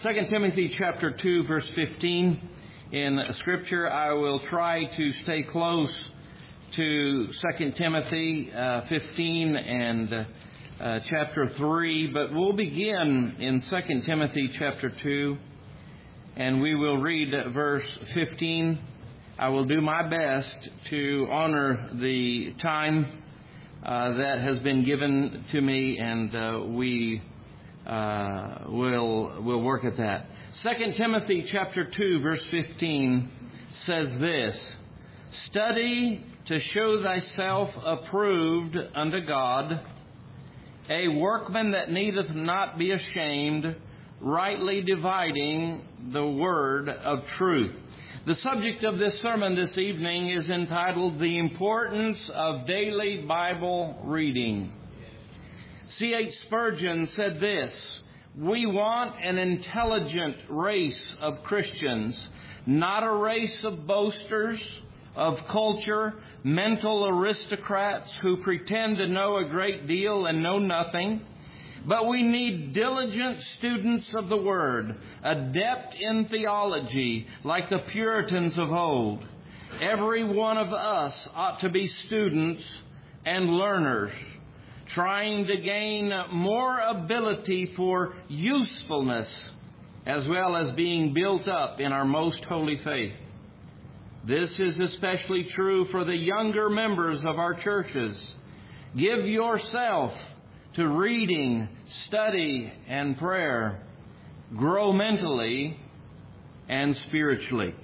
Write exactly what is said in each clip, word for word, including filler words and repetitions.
Second Timothy chapter two, verse fifteen. In Scripture, I will try to stay close to Second Timothy uh, fifteen and uh, uh, chapter three, but we'll begin in Second Timothy chapter two, and we will read verse fifteen. I will do my best to honor the time uh, that has been given to me, and uh, we uh, will will work at that. Second Timothy chapter two, verse fifteen says this: "Study to show thyself approved unto God, a workman that needeth not be ashamed, rightly dividing the word of truth." The subject of this sermon this evening is entitled, "The Importance of Daily Bible Reading." C H Spurgeon said this: "We want an intelligent race of Christians, not a race of boasters, of culture, mental aristocrats who pretend to know a great deal and know nothing. But we need diligent students of the Word, adept in theology, like the Puritans of old. Every one of us ought to be students and learners, trying to gain more ability for usefulness, as well as being built up in our most holy faith. This is especially true for the younger members of our churches. Give yourself to reading, study, and prayer. Grow mentally and spiritually."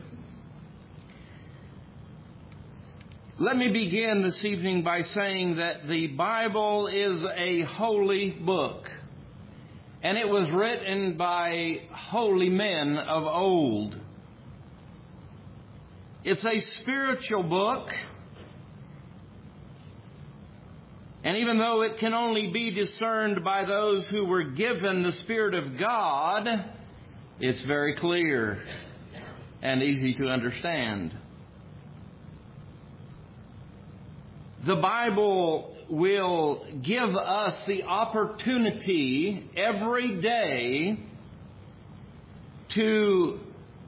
Let me begin this evening by saying that the Bible is a holy book, and it was written by holy men of old. It's a spiritual book, and even though it can only be discerned by those who were given the Spirit of God, it's very clear and easy to understand. The Bible will give us the opportunity every day to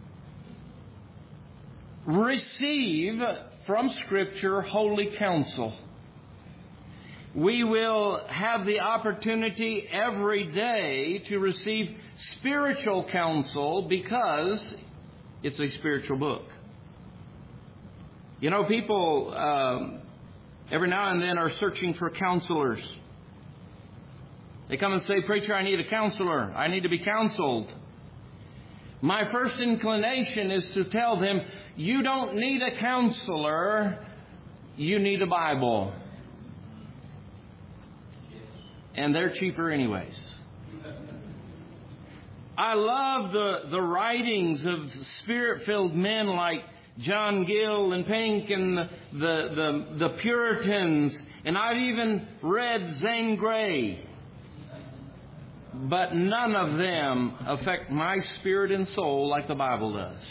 receive from Scripture holy counsel. We will have the opportunity every day to receive spiritual counsel because it's a spiritual book. You know, people um, every now and then are searching for counselors. They come and say, "Preacher, I need a counselor. I need to be counseled." My first inclination is to tell them, you don't need a counselor, you need a Bible. And they're cheaper anyways. I love the, the writings of Spirit-filled men like John Gill and Pink and the, the, the, the Puritans. And I've even read Zane Grey. But none of them affect my spirit and soul like the Bible does.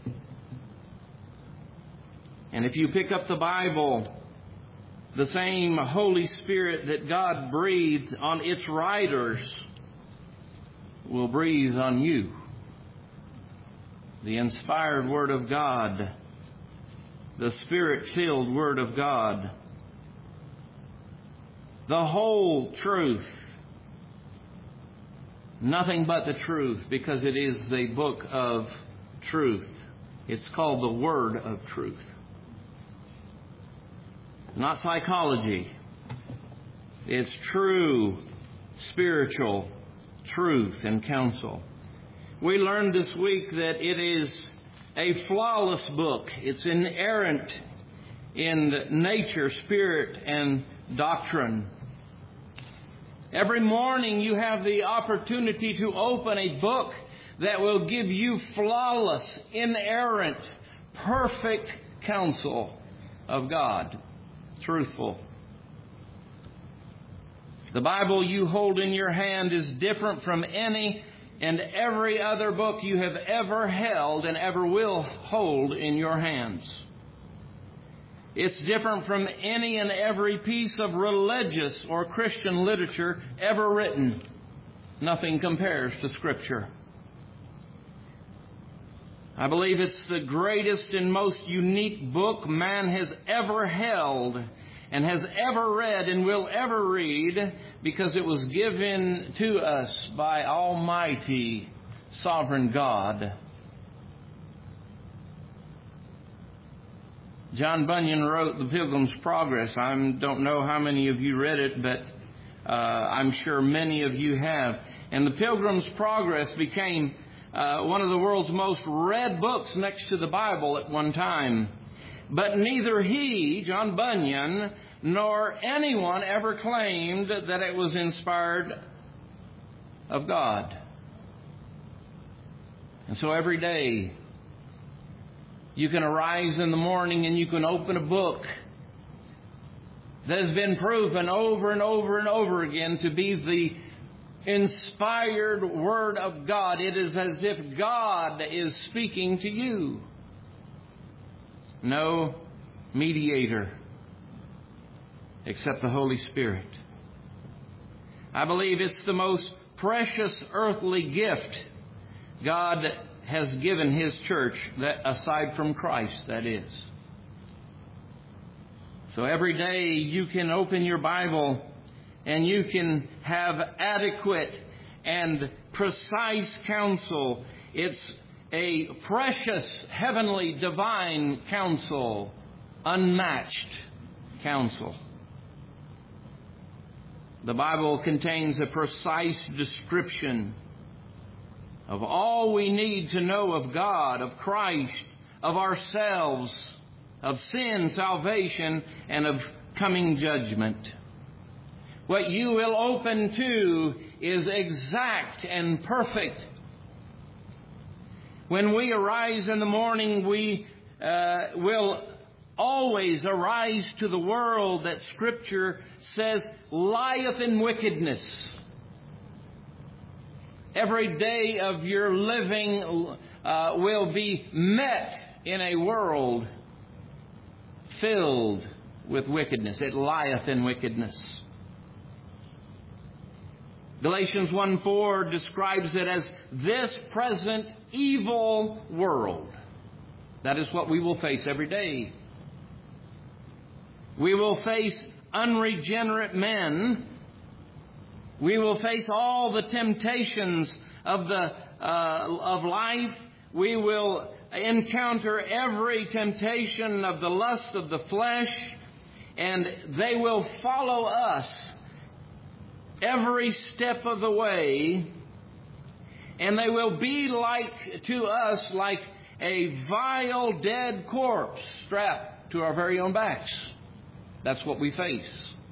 And if you pick up the Bible, the same Holy Spirit that God breathed on its writers will breathe on you. The inspired Word of God, the Spirit-filled Word of God, the whole truth, nothing but the truth, because it is the book of truth. It's called the Word of Truth. Not psychology. It's true spiritual truth and counsel. We learned this week that it is a flawless book. It's inerrant in nature, spirit, and doctrine. Every morning you have the opportunity to open a book that will give you flawless, inerrant, perfect counsel of God. Truthful. The Bible you hold in your hand is different from any and every other book you have ever held and ever will hold in your hands. It's different from any and every piece of religious or Christian literature ever written. Nothing compares to Scripture. I believe it's the greatest and most unique book man has ever held and has ever read and will ever read, because it was given to us by Almighty Sovereign God. John Bunyan wrote The Pilgrim's Progress. I don't know how many of you read it, but uh, I'm sure many of you have. And The Pilgrim's Progress became uh, one of the world's most read books next to the Bible at one time. But neither he, John Bunyan, nor anyone ever claimed that it was inspired of God. And so every day you can arise in the morning and you can open a book that has been proven over and over and over again to be the inspired Word of God. It is as if God is speaking to you. No mediator except the Holy Spirit. I believe it's the most precious earthly gift God has given His church, that aside from Christ, that is. So every day you can open your Bible and you can have adequate and precise counsel. It's a precious, heavenly, divine counsel, unmatched counsel. The Bible contains a precise description of all we need to know of God, of Christ, of ourselves, of sin, salvation, and of coming judgment. What you will open to is exact and perfect. When we arise in the morning, we uh, will always arise to the world that Scripture says lieth in wickedness. Every day of your living uh, will be met in a world filled with wickedness. It lieth in wickedness. Galatians one four describes it as this present evil world. That is what we will face every day. We will face unregenerate men. We will face all the temptations of the uh, of life. We will encounter every temptation of the lust of the flesh, and they will follow us every step of the way, and they will be like to us like a vile dead corpse strapped to our very own backs. That's what we face.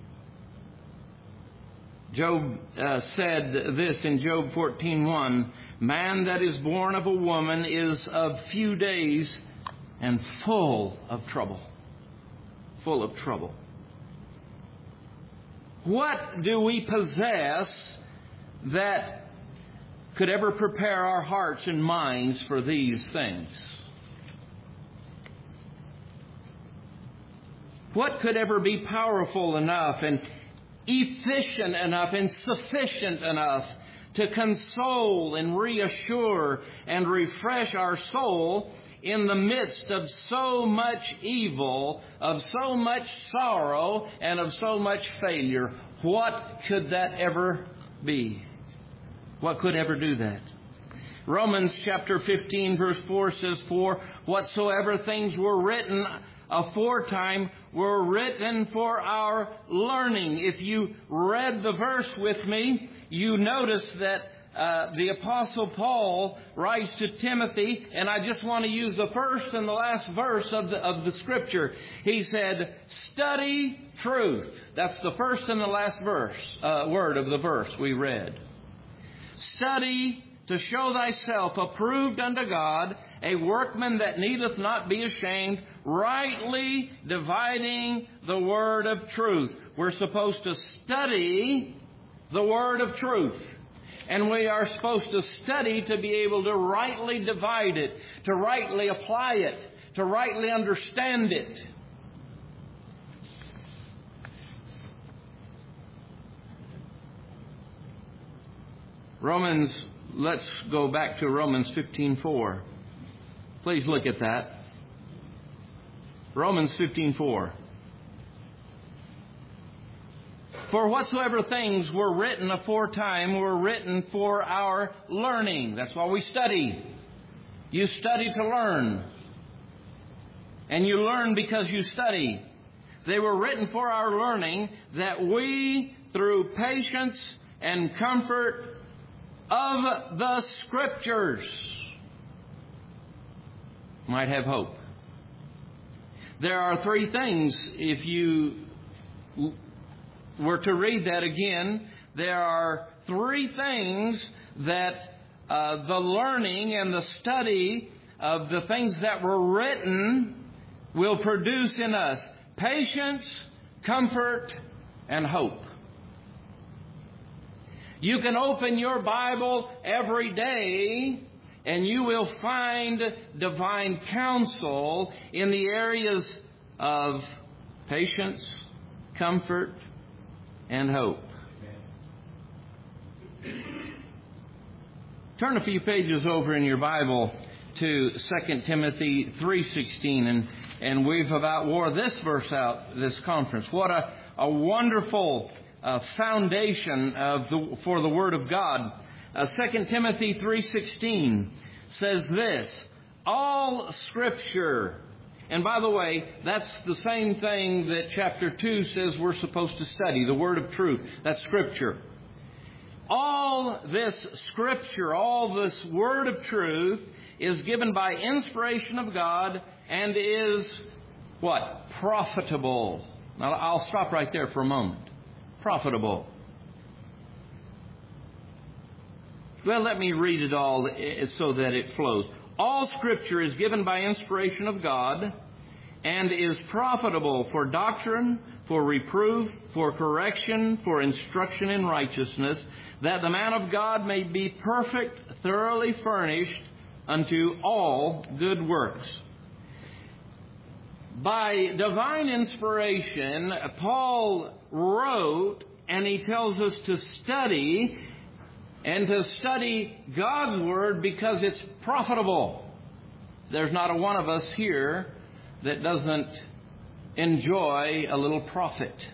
Job uh, said this in Job fourteen one, man that is born of a woman is of few days and full of trouble. Full of trouble. What do we possess that could ever prepare our hearts and minds for these things? What could ever be powerful enough and efficient enough and sufficient enough to console and reassure and refresh our soul in the midst of so much evil, of so much sorrow, and of so much failure? What could that ever be? What could ever do that? Romans chapter fifteen verse four says, for whatsoever things were written aforetime were written for our learning. If you read the verse with me, you notice that uh, the Apostle Paul writes to Timothy, and I just want to use the first and the last verse of the, of the Scripture. He said, study truth. That's the first and the last verse, uh, word of the verse we read. Study to show thyself approved unto God, a workman that needeth not be ashamed, rightly dividing the word of truth. We're supposed to study the word of truth. And we are supposed to study to be able to rightly divide it, to rightly apply it, to rightly understand it. Romans, let's go back to Romans fifteen four. Please look at that. Romans fifteen four. For whatsoever things were written aforetime were written for our learning. That's why we study. You study to learn. And you learn because you study. They were written for our learning, that we, through patience and comfort of the Scriptures, might have hope. There are three things, if you were to read that again, there are three things that uh, the learning and the study of the things that were written will produce in us: patience, comfort, and hope. You can open your Bible every day and you will find divine counsel in the areas of patience, comfort, and hope. Turn a few pages over in your Bible to Second Timothy three sixteen, and, and we've about wore this verse out this conference. What a, a wonderful uh, foundation of the, for the Word of God. Uh, Second Timothy three sixteen says this: all Scripture. And by the way, that's the same thing that chapter two says we're supposed to study, the Word of truth. That's Scripture. All this Scripture, all this Word of truth is given by inspiration of God and is what? Profitable. Now, I'll stop right there for a moment. Profitable. Well, let me read it all so that it flows. All Scripture is given by inspiration of God and is profitable for doctrine, for reproof, for correction, for instruction in righteousness, that the man of God may be perfect, thoroughly furnished unto all good works. By divine inspiration, Paul wrote, and he tells us to study, and to study God's Word because it's profitable. There's not a one of us here that doesn't enjoy a little profit.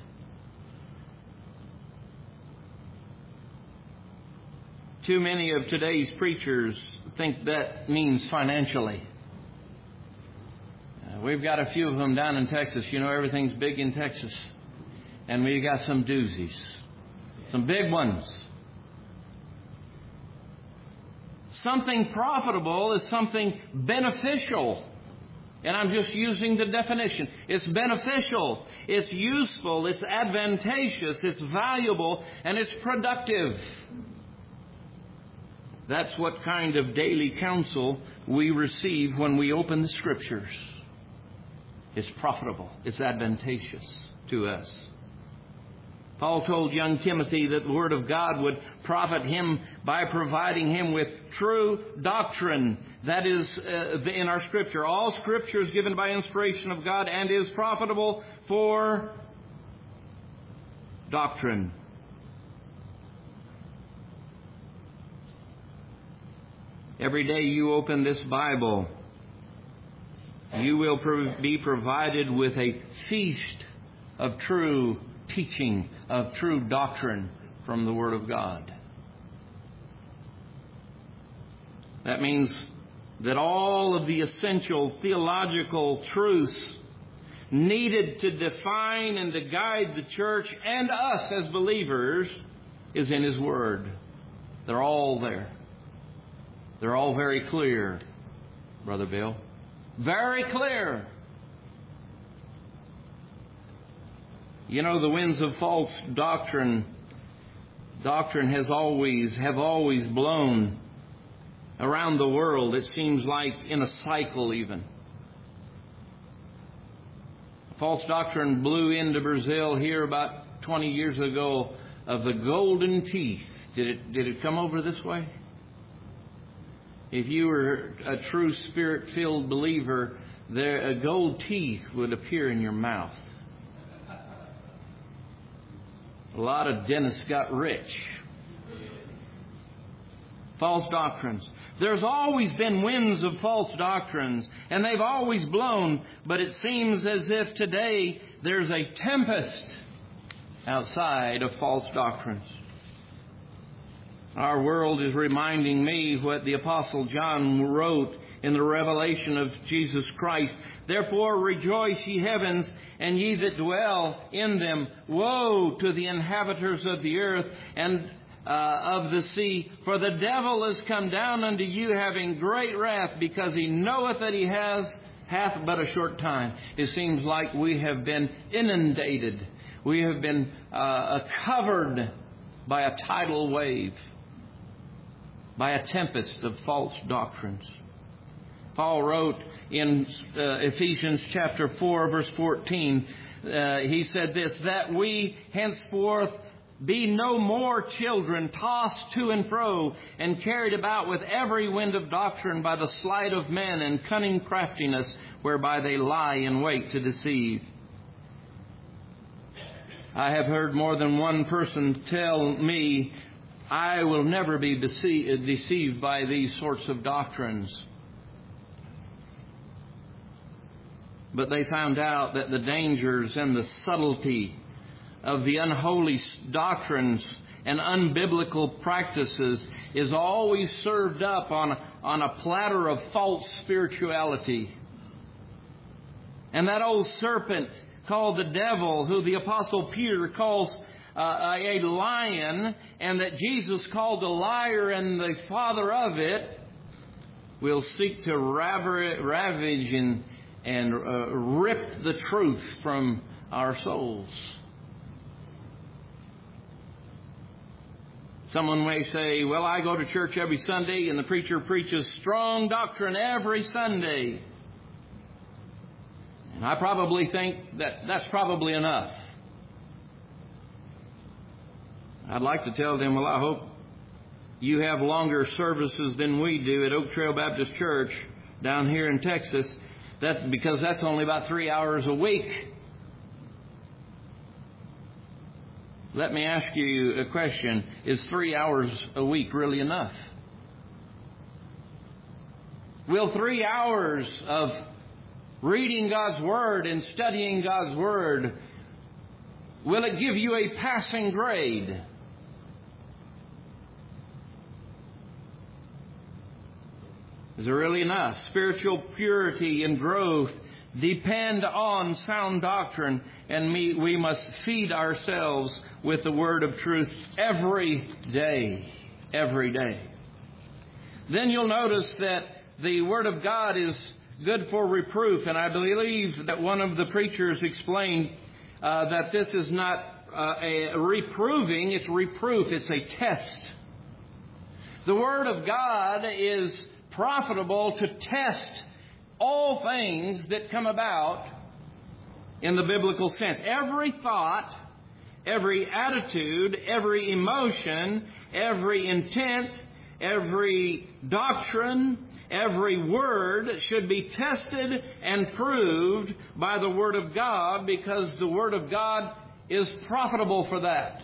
Too many of today's preachers think that means financially. Uh, we've got a few of them down in Texas. You know, everything's big in Texas. And we've got some doozies. Some big ones. Something profitable is something beneficial. And I'm just using the definition. It's beneficial, it's useful, it's advantageous, it's valuable, and it's productive. That's what kind of daily counsel we receive when we open the Scriptures. It's profitable, it's advantageous to us. Paul told young Timothy that the Word of God would profit him by providing him with true doctrine. That is uh, in our Scripture. All Scripture is given by inspiration of God and is profitable for doctrine. Every day you open this Bible, you will be provided with a feast of true teaching, of true doctrine from the Word of God. That means that all of the essential theological truths needed to define and to guide the church and us as believers is in His Word. They're all there. They're all very clear, Brother Bill. Very clear. You know, the winds of false doctrine, doctrine has always, have always blown around the world. It seems like in a cycle even. False doctrine blew into Brazil here about twenty years ago of the golden teeth. Did it, did it come over this way? If you were a true Spirit-filled believer, there, a gold teeth would appear in your mouth. A lot of dentists got rich. false doctrines. There's always been winds of false doctrines, and they've always blown, but it seems as if today there's a tempest outside of false doctrines. Our world is reminding me what the Apostle John wrote in the revelation of Jesus Christ. Therefore rejoice, ye heavens, and ye that dwell in them. Woe to the inhabitants of the earth and uh, of the sea, for the devil is come down unto you, having great wrath, because he knoweth that he has hath but a short time. It seems like we have been inundated. We have been uh, covered by a tidal wave, by a tempest of false doctrines. Paul wrote in uh, Ephesians chapter four, verse fourteen, uh, he said this, that we henceforth be no more children, tossed to and fro, and carried about with every wind of doctrine by the sleight of men and cunning craftiness, whereby they lie in wait to deceive. I have heard more than one person tell me, I will never be dece- deceived by these sorts of doctrines. But they found out that the dangers and the subtlety of the unholy doctrines and unbiblical practices is always served up on, on a platter of false spirituality. And that old serpent called the devil, who the Apostle Peter calls uh, a lion, and that Jesus called a liar and the father of it, will seek to rav- ravage and, and uh, rip the truth from our souls. Someone may say, well, I go to church every Sunday and the preacher preaches strong doctrine every Sunday. And I probably think that that's probably enough. I'd like to tell them, well, I hope you have longer services than we do at Oak Trail Baptist Church down here in Texas, that because that's only about three hours a week. Let me ask you a question. Is three hours a week really enough? Will three hours of reading God's Word and studying God's Word, will it give you a passing grade? Is it really enough? Spiritual purity and growth depend on sound doctrine, and we must feed ourselves with the word of truth every day. Every day. Then you'll notice that the Word of God is good for reproof, and I believe that one of the preachers explained uh, that this is not uh, a reproving, it's reproof, it's a test. The Word of God is profitable to test all things that come about in the biblical sense. Every thought, every attitude, every emotion, every intent, every doctrine, every word should be tested and proved by the Word of God, because the Word of God is profitable for that.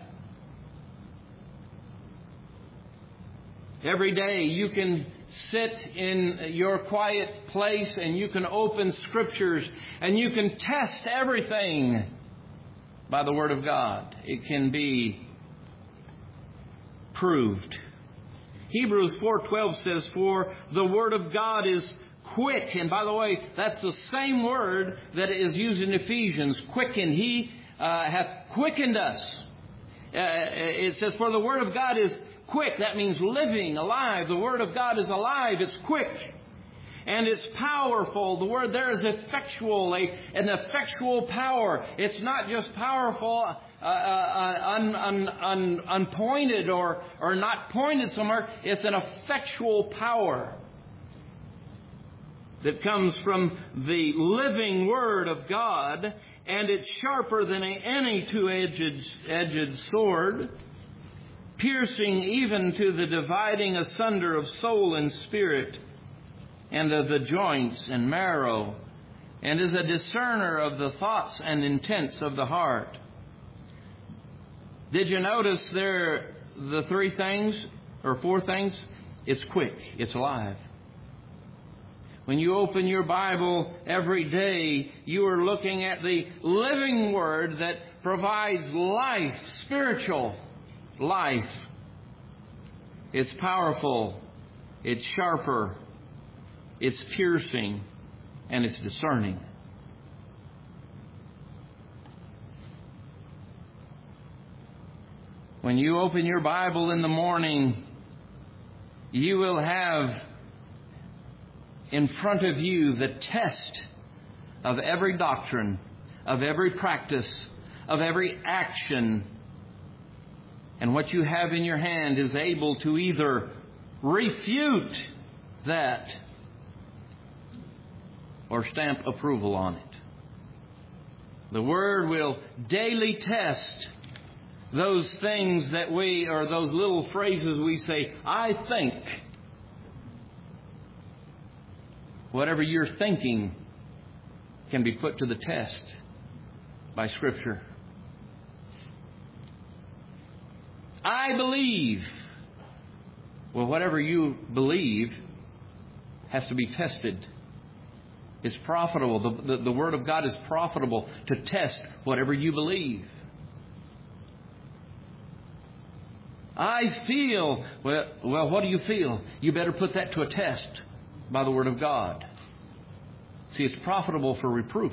Every day you can sit in your quiet place and you can open Scriptures and you can test everything by the Word of God. It can be proved. Hebrews four twelve says, for the Word of God is quick. And by the way, that's the same word that is used in Ephesians, quicken. He uh, hath quickened us. Uh, it says, for the Word of God is quick. That means living, alive. The Word of God is alive. It's quick. And it's powerful. The word there is effectual, a, an effectual power. It's not just powerful, uh, uh, un, un, un, unpointed or, or not pointed somewhere. It's an effectual power that comes from the living Word of God, and it's sharper than any two-edged edged sword, piercing even to the dividing asunder of soul and spirit, and of the joints and marrow, and is a discerner of the thoughts and intents of the heart. Did you notice there the three things, or four things? It's quick. It's alive. When you open your Bible every day, you are looking at the living Word that provides life, spiritual life. It's powerful. It's sharper. It's piercing. And it's discerning. When you open your Bible in the morning, you will have in front of you the test of every doctrine, of every practice, of every action. And what you have in your hand is able to either refute that or stamp approval on it. The Word will daily test those things that we, or those little phrases we say, I think. Whatever you're thinking can be put to the test by Scripture. I believe. Well, whatever you believe has to be tested. It's profitable. The, the, the Word of God is profitable to test whatever you believe. I feel. Well, well, what do you feel? You better put that to a test by the Word of God. See, it's profitable for reproof.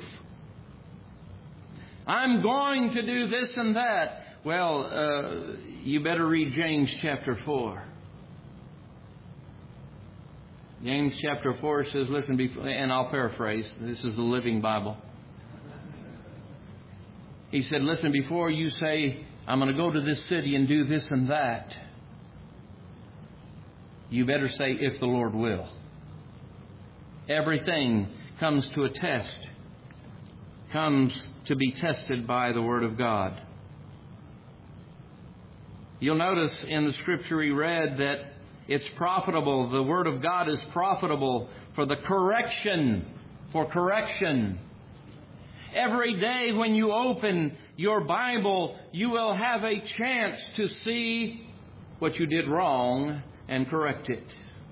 I'm going to do this and that. Well, uh, you better read James chapter four. James chapter four says, listen, before, and I'll paraphrase. This is the Living Bible. He said, listen, before you say, I'm going to go to this city and do this and that, you better say, if the Lord will. Everything comes to a test, comes to be tested by the Word of God. You'll notice in the Scripture we read that it's profitable. The Word of God is profitable for the correction, for correction. Every day when you open your Bible, you will have a chance to see what you did wrong and correct it.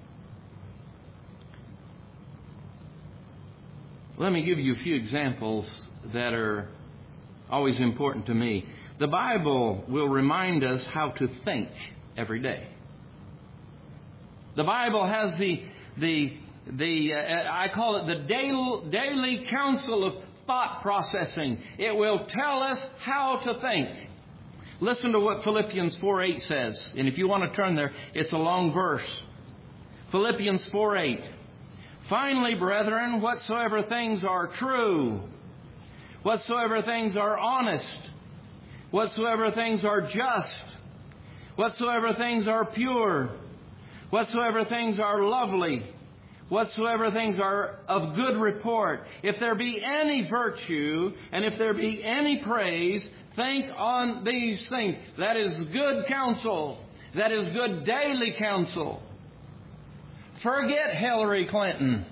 Let me give you a few examples that are always important to me. The Bible will remind us how to think every day. The Bible has the, the, the uh, I call it the daily, daily counsel of thought processing. It will tell us how to think. Listen to what Philippians four eight says. And if you want to turn there, it's a long verse. Philippians four eight. Finally, brethren, whatsoever things are true, whatsoever things are honest, whatsoever things are just, whatsoever things are pure, whatsoever things are lovely, whatsoever things are of good report, if there be any virtue, and if there be any praise, think on these things. That is good counsel. That is good daily counsel. Forget Hillary Clinton.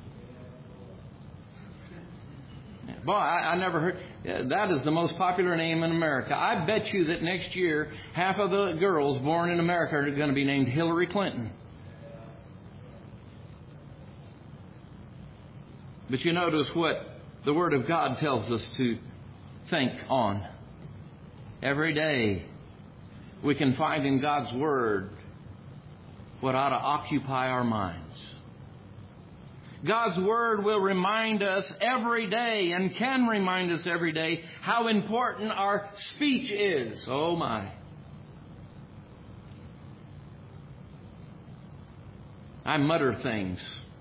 Boy, I, I never heard. That is the most popular name in America. I bet you that next year, half of the girls born in America are going to be named Hillary Clinton. But you notice what the Word of God tells us to think on. Every day we can find in God's Word what ought to occupy our minds. God's Word will remind us every day, and can remind us every day, how important our speech is. Oh my. I mutter things.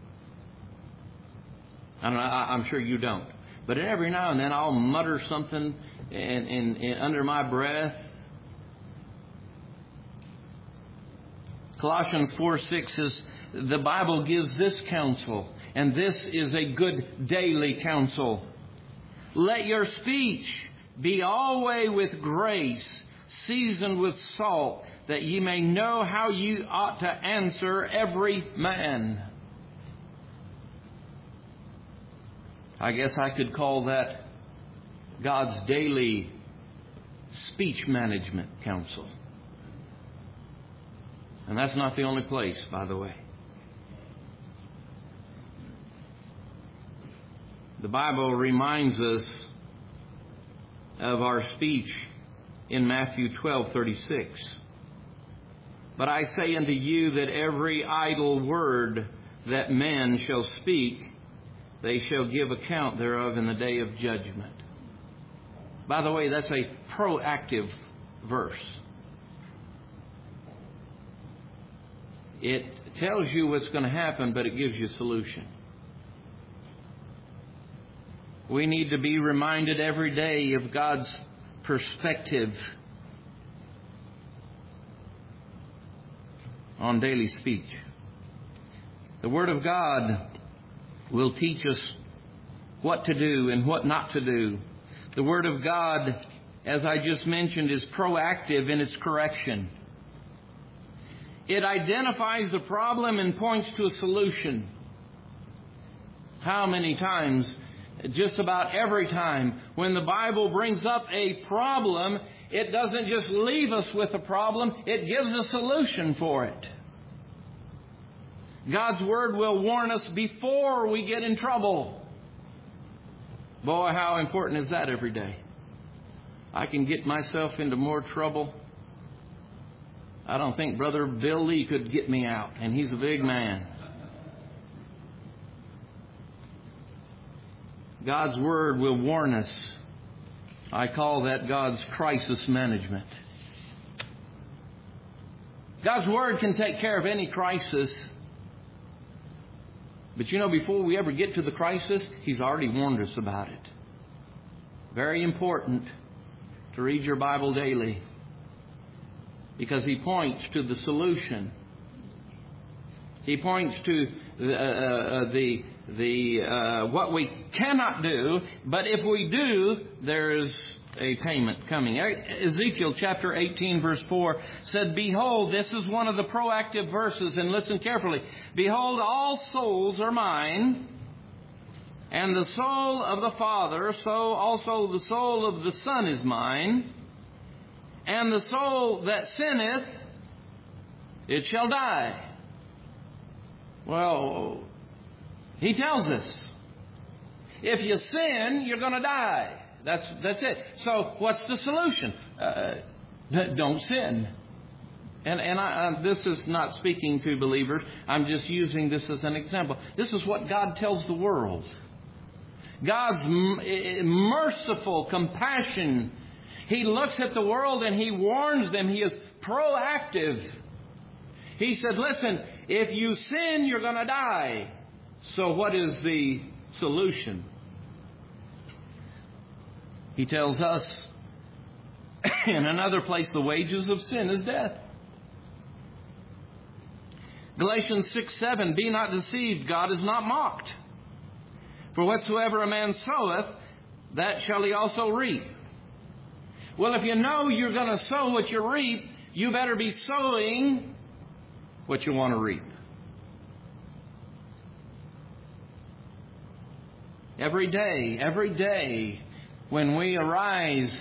I don't know, I, I'm sure you don't. But every now and then I'll mutter something in, in, in, under my breath. Colossians four six says, the Bible gives this counsel, and this is a good daily counsel. Let your speech be always with grace, seasoned with salt, that ye may know how you ought to answer every man. I guess I could call that God's daily speech management counsel. And that's not the only place, by the way. The Bible reminds us of our speech in Matthew twelve thirty-six. But I say unto you that every idle word that men shall speak, they shall give account thereof in the day of judgment. By the way, that's a proactive verse. It tells you what's going to happen, but it gives you a solution. We need to be reminded every day of God's perspective on daily speech. The Word of God will teach us what to do and what not to do. The Word of God, as I just mentioned, is proactive in its correction. It identifies the problem and points to a solution. How many times, just about every time, when the Bible brings up a problem, it doesn't just leave us with a problem, it gives a solution for it. God's Word will warn us before we get in trouble. Boy, how important is that every day? I can get myself into more trouble. I don't think Brother Bill Lee could get me out, and he's a big man. God's Word will warn us. I call that God's crisis management. God's Word can take care of any crisis. But you know, before we ever get to the crisis, He's already warned us about it. Very important to read your Bible daily, because He points to the solution. He points to the, uh, the the uh, what we cannot do, but if we do, there is a payment coming. Ezekiel chapter eighteen verse four said, "Behold," this is one of the proactive verses, and listen carefully. "Behold, all souls are mine, and the soul of the Father, so also the soul of the Son is mine, and the soul that sinneth, it shall die." Well, He tells us, if you sin, you're going to die. That's that's it. So what's the solution? Uh, don't sin. And and I, uh, this is not speaking to believers. I'm just using this as an example. This is what God tells the world. God's m- merciful compassion. He looks at the world and He warns them. He is proactive. He said, listen, if you sin, you're going to die. So what is the solution? He tells us in another place, the wages of sin is death. Galatians six seven, "Be not deceived, God is not mocked. For whatsoever a man soweth, that shall he also reap." Well, if you know you're going to sow what you reap, you better be sowing what you want to reap. Every day, every day, when we arise,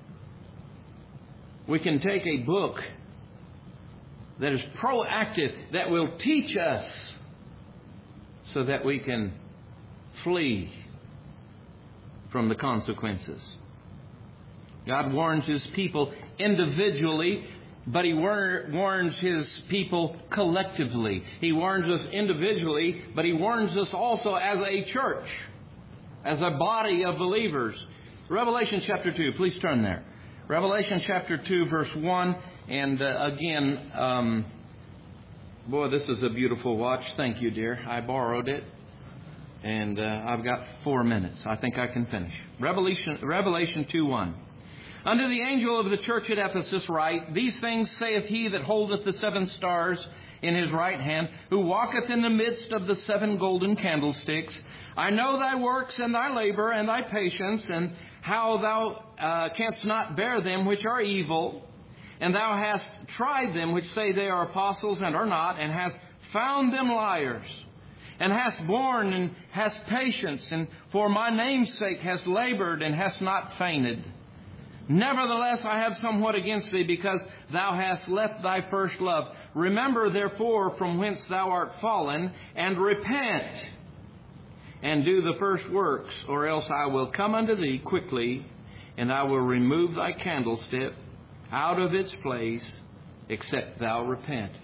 we can take a book that is proactive, that will teach us so that we can flee from the consequences. God warns His people individually, but He war- warns His people collectively. He warns us individually, but He warns us also as a church, as a body of believers. Revelation chapter two, please turn there. Revelation chapter two, verse one. And uh, again, um, boy, this is a beautiful watch. Thank you, dear. I borrowed it. And uh, I've got four minutes. I think I can finish. Revelation, Revelation two one. "Unto the angel of the church at Ephesus write, These things saith he that holdeth the seven stars in his right hand, who walketh in the midst of the seven golden candlesticks. I know thy works and thy labor and thy patience, and how thou uh, canst not bear them which are evil. And thou hast tried them which say they are apostles and are not, and hast found them liars. And hast borne and hast patience, and for my name's sake hast labored and hast not fainted. Nevertheless, I have somewhat against thee, because thou hast left thy first love. Remember, therefore, from whence thou art fallen, and repent, and do the first works, or else I will come unto thee quickly, and I will remove thy candlestick out of its place, except thou repent.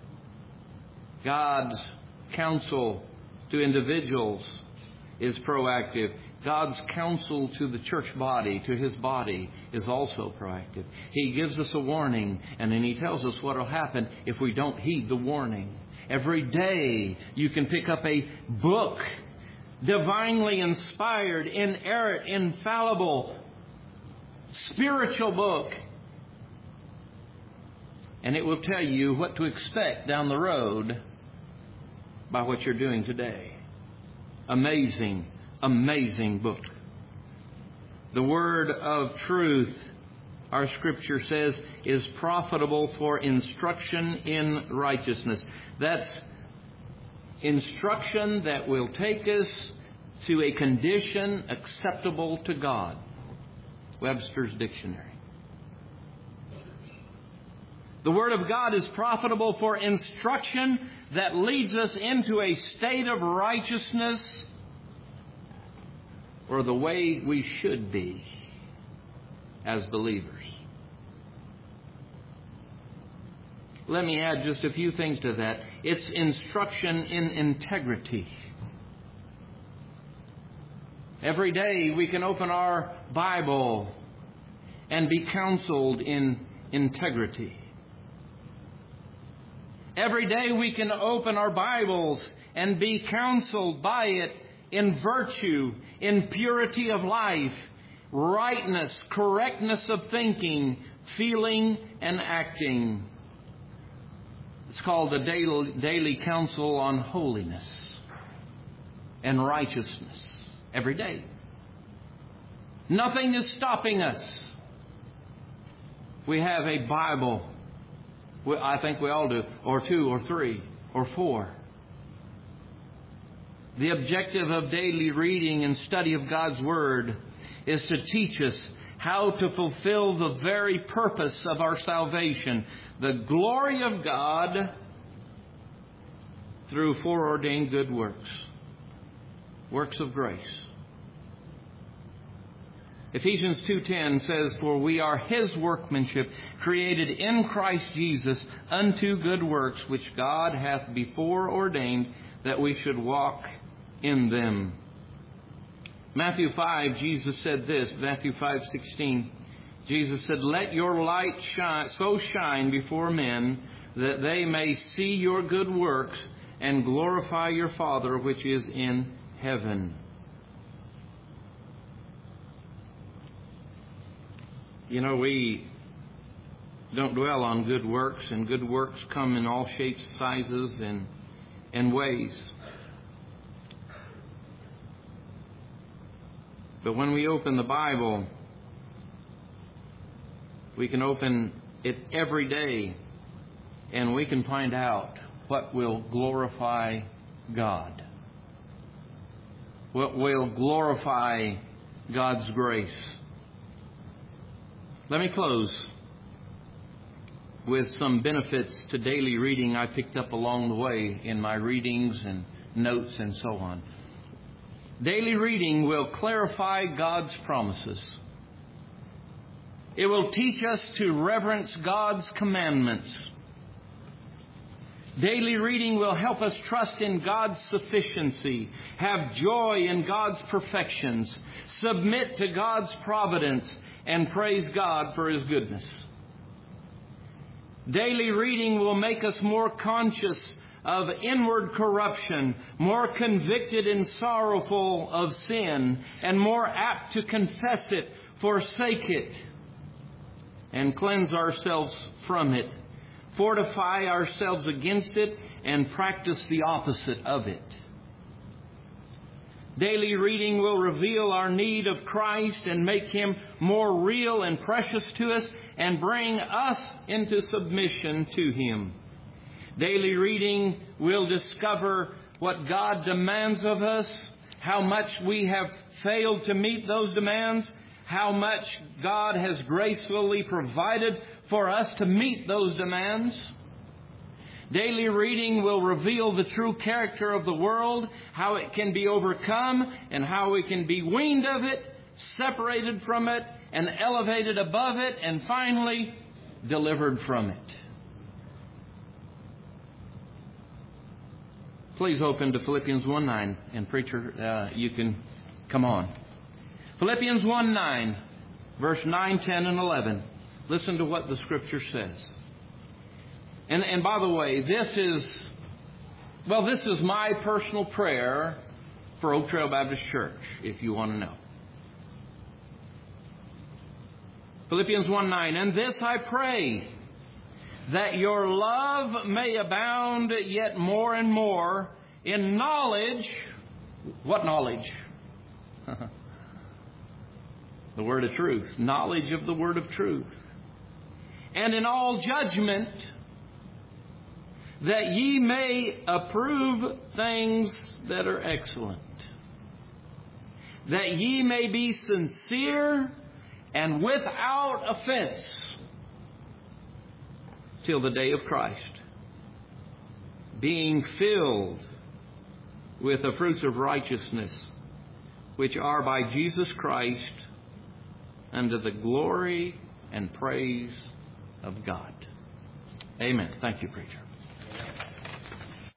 God's counsel to individuals is proactive. God's counsel to the church body, to His body, is also proactive. He gives us a warning, and then He tells us what will happen if we don't heed the warning. Every day you can pick up a book, divinely inspired, inerrant, infallible, spiritual book, and it will tell you what to expect down the road by what you're doing today. Amazing, amazing book. The word of truth, our Scripture says, is profitable for instruction in righteousness. That's instruction that will take us to a condition acceptable to God. Webster's Dictionary. The Word of God is profitable for instruction that leads us into a state of righteousness, or the way we should be as believers. Let me add just a few things to that. It's instruction in integrity. Every day we can open our Bible and be counseled in integrity. Every day we can open our Bibles and be counseled by it in virtue, in purity of life, rightness, correctness of thinking, feeling, and acting. It's called the daily, daily counsel on holiness and righteousness. Every day. Nothing is stopping us. We have a Bible. I think we all do. Or two, or three, or four. The objective of daily reading and study of God's Word is to teach us how to fulfill the very purpose of our salvation, the glory of God through foreordained good works, works of grace. Ephesians two ten says, "For we are His workmanship, created in Christ Jesus unto good works, which God hath before ordained that we should walk in them." Matthew five, Jesus said this, Matthew five sixteen. Jesus said, "Let your light shine, so shine before men, that they may see your good works and glorify your Father which is in heaven." You know, we don't dwell on good works, and good works come in all shapes, sizes, and, and ways. But when we open the Bible, we can open it every day, and we can find out what will glorify God, what will glorify God's grace. Let me close with some benefits to daily reading I picked up along the way in my readings and notes and so on. Daily reading will clarify God's promises. It will teach us to reverence God's commandments. Daily reading will help us trust in God's sufficiency, have joy in God's perfections, submit to God's providence, and praise God for His goodness. Daily reading will make us more conscious of inward corruption, more convicted and sorrowful of sin, and more apt to confess it, forsake it, and cleanse ourselves from it, fortify ourselves against it, and practice the opposite of it. Daily reading will reveal our need of Christ and make Him more real and precious to us, and bring us into submission to Him. Daily reading will discover what God demands of us, how much we have failed to meet those demands, how much God has gracefully provided for us to meet those demands. Daily reading will reveal the true character of the world, how it can be overcome, and how we can be weaned of it, separated from it, and elevated above it, and finally delivered from it. Please open to Philippians one nine, and preacher, uh, you can come on. Philippians one nine, verse nine, ten, and eleven. Listen to what the Scripture says. And, and by the way, this is, well, this is my personal prayer for Oak Trail Baptist Church, if you want to know. Philippians one nine, and this I pray, that your love may abound yet more and more in knowledge. What knowledge? The word of truth. Knowledge of the word of truth. And in all judgment, that ye may approve things that are excellent. That ye may be sincere and without offense till the day of Christ, being filled with the fruits of righteousness, which are by Jesus Christ, unto the glory and praise of God. Amen. Thank you, preacher.